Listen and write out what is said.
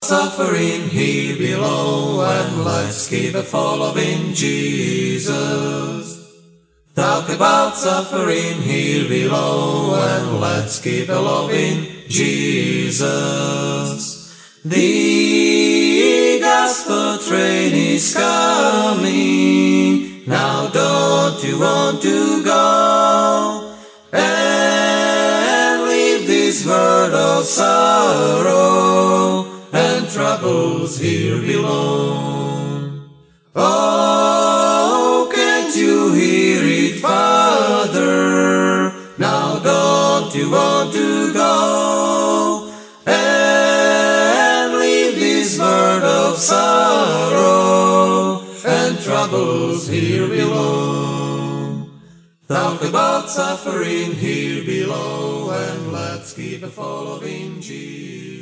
suffering here below, and let's keep following Jesus. Talk about suffering here below, and let's keep loving Jesus. The gospel train is coming. Now don't you want to go and leave this world of sorrow and troubles here below? Oh, can't you hear it, Father? Now don't you want to go and leave this world of sorrow and troubles here below? Talk about suffering here below, and let's keep following Jesus.